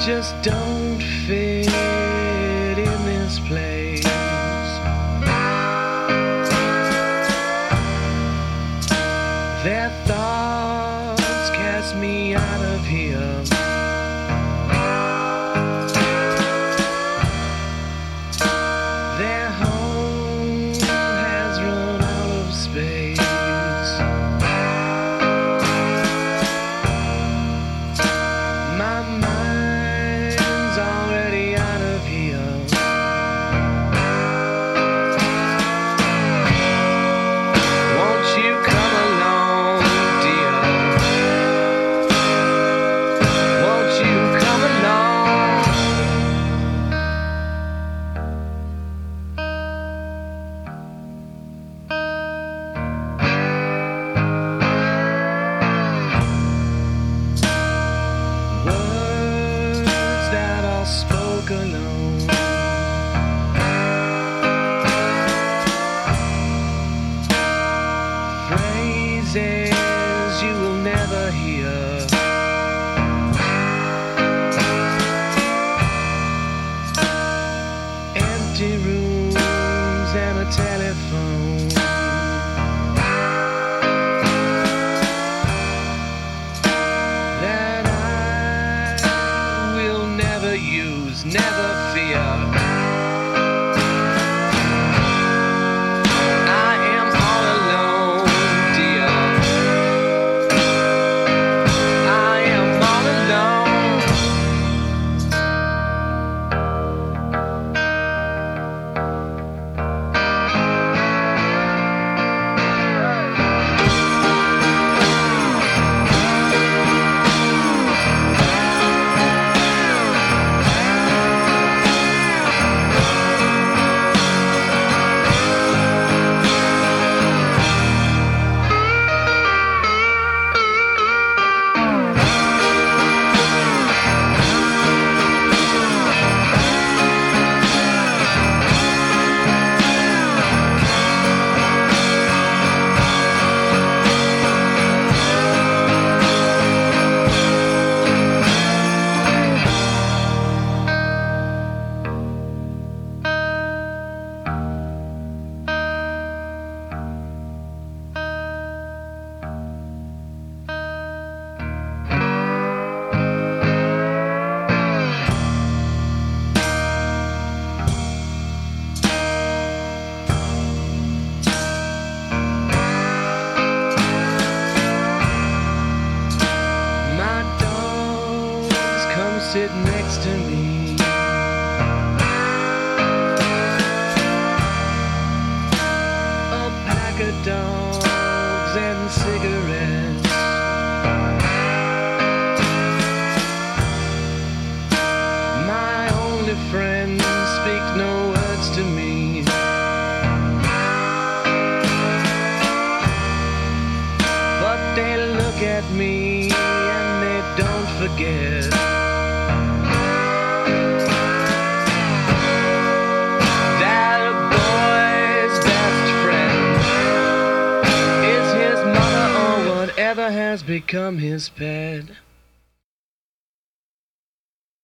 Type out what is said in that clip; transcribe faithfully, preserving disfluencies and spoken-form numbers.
just don't fit in this place. Their thoughts cast me out of here. Their home has run out of space. My mind's already out of here. Won't you come along, dear? Won't you come along? Words that are spoke alone, phrases you will never hear. Empty rooms and a telephone. That I will never use, never fear. I am all alone, dear. I am all alone. My dogs come sit next to me. A pack of dogs and cigarettes. My only friend speaks no words to me. But they look at me and they don't forget that a boy's best friend is his mother or whatever has become his pet.